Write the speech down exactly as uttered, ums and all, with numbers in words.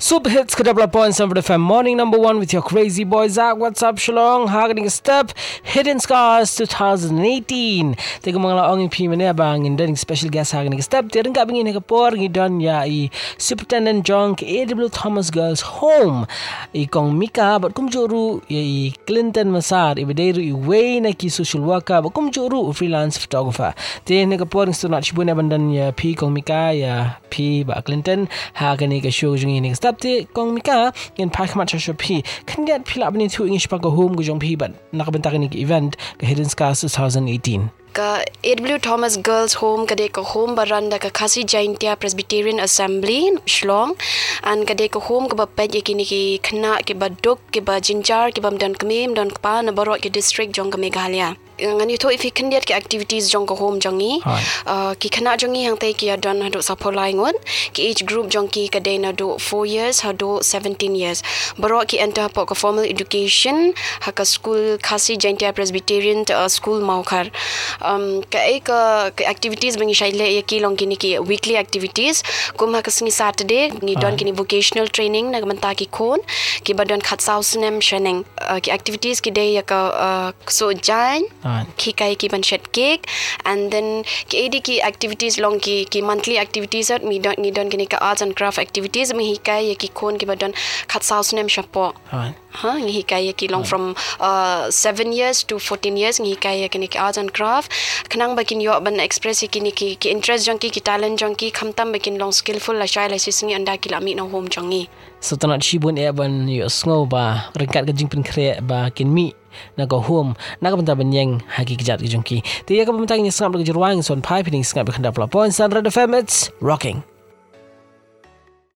Super hits ke double point seven F M morning number one with your crazy boy Zach. What's up, Shalong? Hagening step Hidden Scars twenty eighteen. Tega mangala ong pi mane abang indeng special guest hagening step. Tiring ka bingin ke por ngidon ya i Superintendent John ke A W Thomas Girls Home. I kong Mika bat kumjuru ya i Clinton Masar i bederu i way na ki social worker bat kumjuru freelance photographer. Te ne ke por ngistunat shibune bandan ya pi kong Mika ya pi ba Clinton hagening ke show jungi ni step te kong Mika in pak mat chasho pi kandiat pila bani tu ingish pa ko home ko jong pi bat nakabentak ni event ke Hidden Scars twenty eighteen. Ka A W Thomas Girls Home kade ko home baranda ka Khasi Jaintia Presbyterian Assembly Shlong an kade ko home ka bapaj kini ki khna ke baduk ke ba jinjar ke bam dan kmem dan pa na baro ke district jong ka Meghalaya ngani to if kandiat ke activities jong ko home jongi uh, ki khna jongi hang tai ki don hado sapolai ngon ki each group jong ki kade na do four years hado seventeen years baro ki enter po ko formal education ha ka school Khasi Jaintia Presbyterian uh, school Maukhar um ka ek ka activities bangi shaile ye ki long kini ki weekly activities kum ha kasni Saturday ni don kini vocational training na manta ki khon ki badon khatsau snem training uh, ki activities ki day ka uh, so jain ki kai ki ban shed cake and then ki edi ki activities long ki ki monthly activities at mi don ni don kini ka arts and craft activities mi hikai ye ki khon ki badon khatsau snem shapo ha ngi hikai ye ki long from uh, seven years to fourteen years ngi hikai ye kini ki arts and craft khnang bakin yo ban express kini ki ki interest jong ki ki talent jong ki khamtam bakin long skillful la shai la sisni anda ki la mi no home jongi so tanat shibun e ban yo sngo ba ringkat ka jingpin kre ba kin mi na go home na ka banta banyeng hagi kejat ki jongki te ya ka banta ni sangap ka jirwang son pai pining sangap ka ndap la point san red F M it's rocking.